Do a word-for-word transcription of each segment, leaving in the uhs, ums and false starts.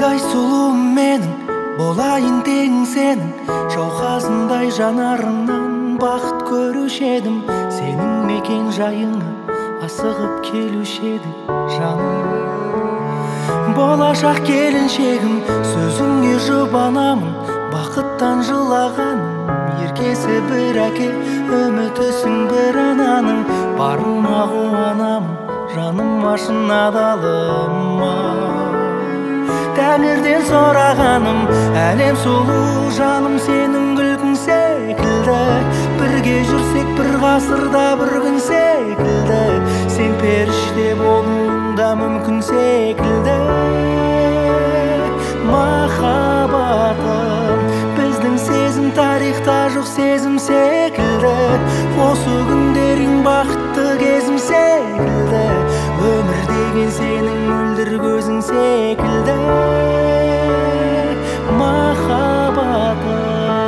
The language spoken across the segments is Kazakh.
Қандай сұлу менің, болайын тең сенің, жауқазындай жанарыңнан бақыт көруші едім. Сенің мекен жайыңа асығып келуші едім жаным. Болашақ келіншегім, сөзіңе жұбанамын, бақыттан жылағаным. Еркесі бір әке, үмітісің бір ананың, барыма қуанамын, жаным ашын адалыма. Тәңірден сұрағаным, әлем сұлу жаным, сенің күлкің секілді. Бірге жүрсек бір ғасырда бір күн секілді, сен періште болуың да мүмкін секілді. Махаббатым, біздің сезім тарихта жоқ сезім секілді. Осы күндерің бақытты кезім секілді, өмір деген сенің мөлдір көзің секілді. Махаббатым,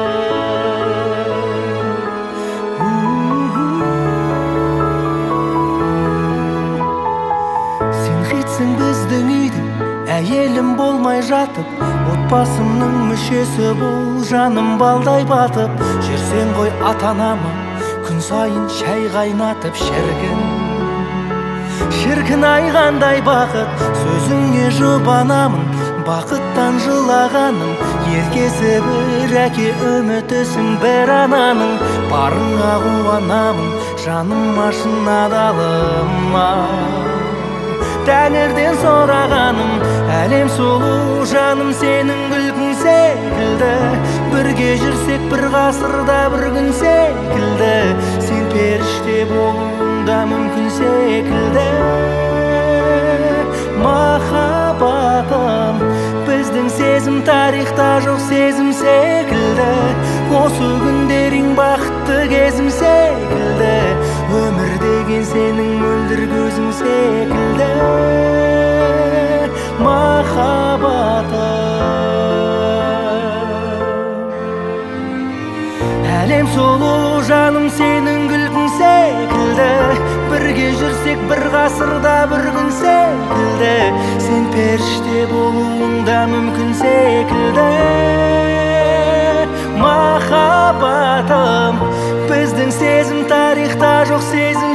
сен хитсің біздің үйдің, әйелім болмай жатып, отбасымның мүшесі бол, жаным балдай батып. Жүрсең ғой ата-анама күн сайын шай қайнатып. Шіркін, шіркін ай қандай бақыт, сөзіңе жұбанамын, бақыттан жылағаным. Еркесі бір әке, үмітісің бір ананың, барыңа қуанамын, жаным ашын адалыма. Тәңірден сұрағаным, әлем сұлу жаным, сенің күлкің секілді. Бірге жүрсек бір ғасырда бір күн секілді, сен періште болуың да мүмкін секілді. Махаббатым, біздің сезім тарихта жоқ сезім секілді. Осы күндерің бақытты кезім секілді, өмір деген сенің мөлдір көзің секілді. Махаббатым, әлем сұлу жаным, сенің күлкің секілді. Бірге жүрсек бір ғасырда бір күн секілді, сен періште болуың да мүмкін секілді. Махаббатым, біздің сезім тарихта жоқ сезім